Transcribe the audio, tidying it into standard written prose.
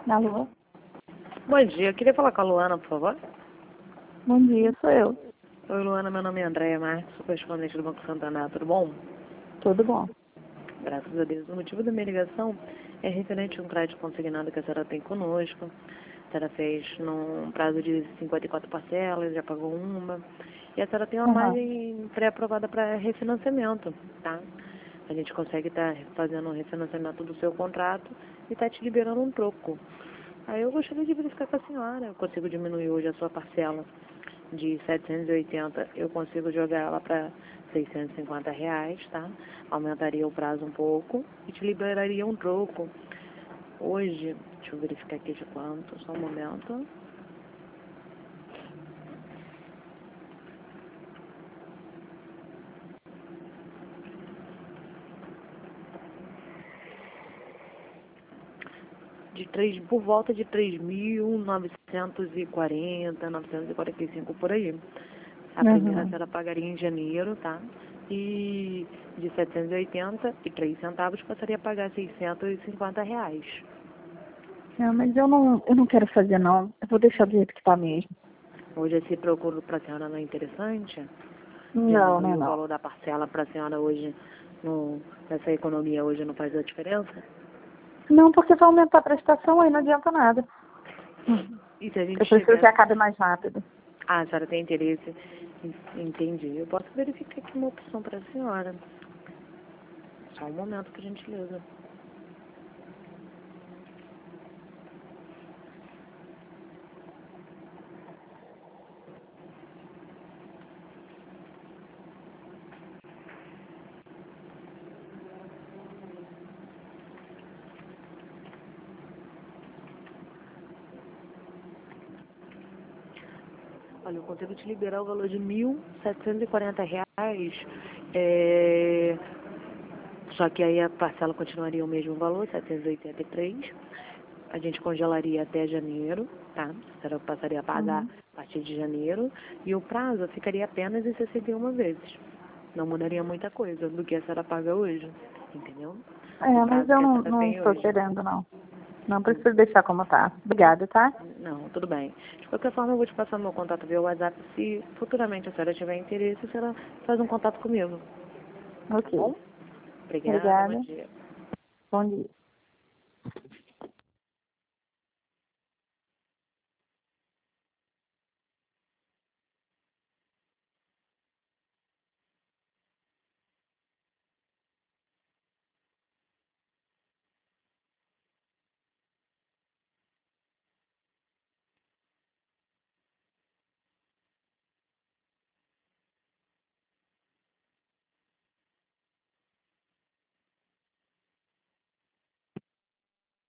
Alô? Bom dia, eu queria falar com a Luana, por favor. Bom dia, sou eu. Oi, Luana, meu nome é Andréia Marques, sou correspondente do Banco Santander, tudo bom? Tudo bom? Graças a Deus. O motivo da minha ligação é referente a um crédito consignado que a senhora tem conosco. A senhora fez num prazo de 54 parcelas, já pagou uma. E a senhora tem uma margem pré-aprovada para refinanciamento, tá? A gente consegue estar fazendo um refinanciamento do seu contrato e está te liberando um troco. Aí eu gostaria de verificar com a senhora. Eu consigo diminuir hoje a sua parcela de 780, eu consigo jogar ela para R$ 650, tá? Aumentaria o prazo um pouco e te liberaria um troco. Hoje, deixa eu verificar aqui de quanto, só um momento. Por volta de 3.940, 945 por aí. A primeira a senhora pagaria em janeiro, tá? E de 783 centavos passaria a pagar R$ 650. Não, mas eu não quero fazer não. Eu vou deixar do jeito que tá mesmo. Hoje esse procuro para a senhora não é interessante? Não, Diminuir o não. valor da parcela para a senhora hoje, nessa economia hoje não faz a diferença? Não, porque vai aumentar a prestação aí, não adianta nada. E se a gente Eu preciso chegar... que acabe mais rápido. Ah, a senhora tem interesse? Entendi. Eu posso verificar aqui uma opção para a senhora. Só um momento, por gentileza. Olha, eu consigo te liberar o valor de R$ 1.740. Só que aí a parcela continuaria o mesmo valor, 783. A gente congelaria até janeiro, tá? A senhora passaria a pagar a partir de janeiro. E o prazo ficaria apenas em 61 vezes. Não mudaria muita coisa do que a senhora paga hoje, entendeu? Mas eu não estou querendo, não. Não preciso deixar como tá. Obrigada, tá? Não, tudo bem. De qualquer forma, eu vou te passar meu contato via WhatsApp. Se futuramente a senhora tiver interesse, a senhora faz um contato comigo. Ok. Tá bom? Obrigada, Obrigada. bom dia. Bom dia.